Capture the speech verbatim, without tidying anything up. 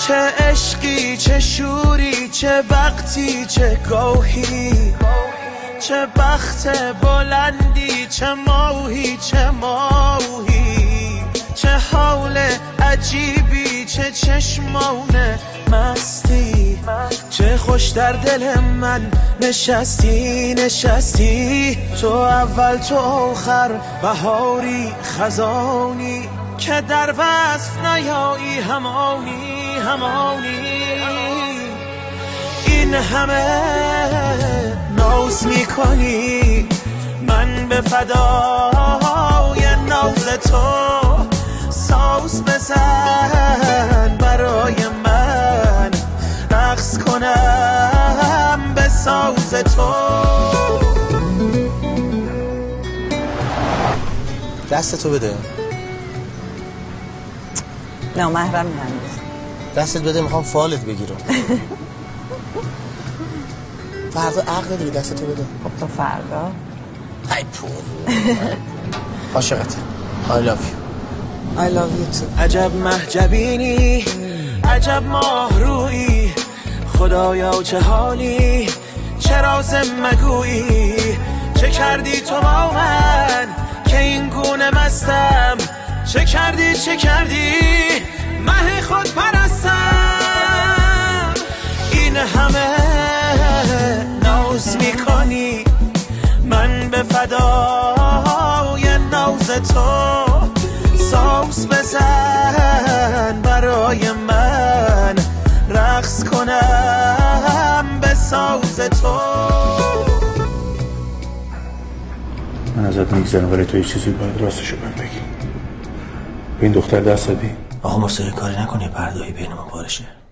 چه عشقی چه شوری چه وقتی چه گاهی، چه بخت بلندی چه ماهی چه ماهی، چه حال عجیبی چه چشمان مستی، چه خوش در دل من نشستی نشستی. تو اول تو آخر بهاری خزانی که در وصف نیایی همانی همانی. این همه ناز میکنی من به فدای ناز تو، ساز بزن برای من رقص کنم به ساز تو. دست تو بده. نه محرم هنوز. دستت بده میخوام فالت بگیرم. فردا عقل دیگه، دست تو بده. خب تو فردا ای پول عاشقته. I love you. I love you too. عجب محجبینی عجب ماه رویی، خدایا چه حالی چه راز مگویی، چه کردی تو با من که این گونه مستم، چه کردی چه کردی مه خود پرستم. این همه ناز میکنی من به فدای ناز تو، ساز بزن برای من رقص کنم به ساز تو. من ازت میگذرم ولی تو یه چیزی باید راستشو بهم بگی. به این دختر دست دادی؟ آقا موسیقی کاری نکنی پردهی بین ما بارشه.